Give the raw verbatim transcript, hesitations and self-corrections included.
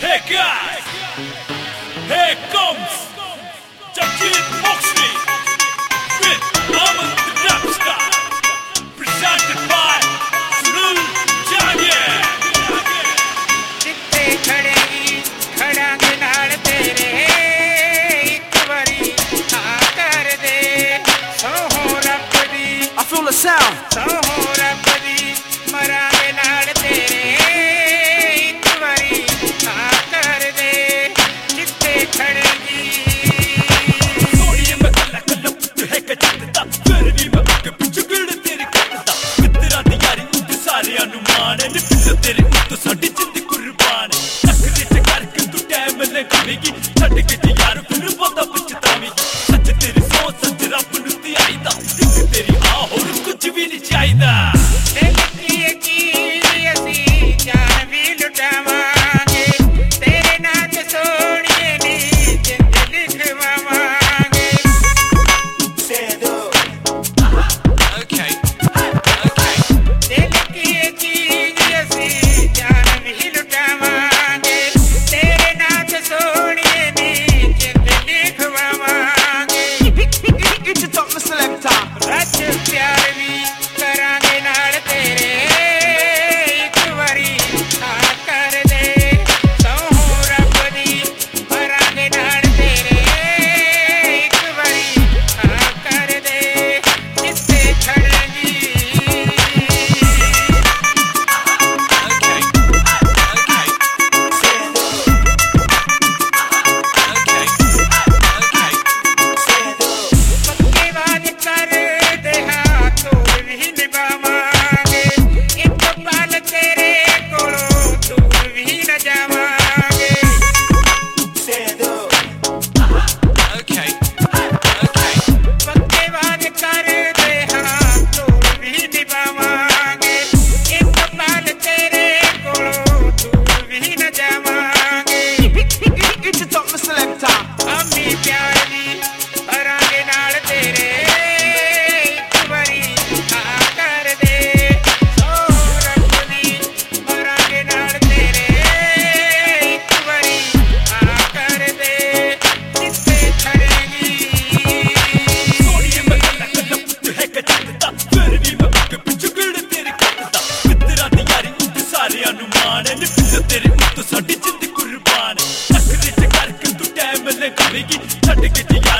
Hey guys, here comes Jagjeet Moxley with Aman the Rap Star, presented by Sunil Jagge. जित्ते खड़ेगी खड़ांगे नाल तेरे एक बारी हाँ कर दे सोहो रब दी I feel the sound. सोहो रब दी मरांगे नाल तेरे एक बारी हाँ कर दे जित्ते खड़ेगी सोनिए मैं कल्ला कल्ला पुत्त है कचकदा फिर भी मैं अग पिछू गिड़ तेरी कटदा मित्तरां दी यारी उत्ते सारियां नूं माण नी पिछू तेरे उत्ते साडी जिंद कुर्बान नखरे च करके तू टाइम लगावेगी छड्ड के ते यार फिर बहुता पछतावेगी सच तेरी सोच सच रब नूं ते आईदा इक तेरी आ होर कुछ भी नहीं चाहीदा देखी की असी जान भी लुटावांगे तेरे नाम सोनिए नी जिंद लिखवावांगे Okay. Okay. दिल की चीज असी जान भी लुटावांगे तेरे नाम सोनिए नी जिंद लिखवावांगे Get your top, Mister Selector. रच प्यार भी करांगे नाल तेरे एक बारी हाँ कर दे सोहो रब दी मरांगे नाल तेरे एक बारी हाँ कर दे जिससे खड़ेगी Okay. Okay. Okay. Okay. पक्के वाद कर दे हाथों भी निभावांगे एक पल तेरे कोलों दूर भी न जावांगे Okay. Okay. पक्के वाद कर दे हाथों भी निभावांगे एक पल तेरे कोलों दूर भी न जावांगे Get your top, Mister Selector. अम्मी प्यार दी करांगे नाल तेरे एक बारी हाँ कर दे सोहो रब दी मरांगे नाल तेरे एक बारी हाँ कर दे जिससे खड़ेगी सोनिए मैं कल्ला कल्ला पुत्त है कचकदा फिर भी मैं अग पिछू गिड़ तेरी कटदा मित्तरां दी यारी उत्ते सारियां नूं माण नी पिछू तेरे उत्ते साडी जिंद कुर्बान नखरे च करके तू टाइम लगावेगी छड्ड के ते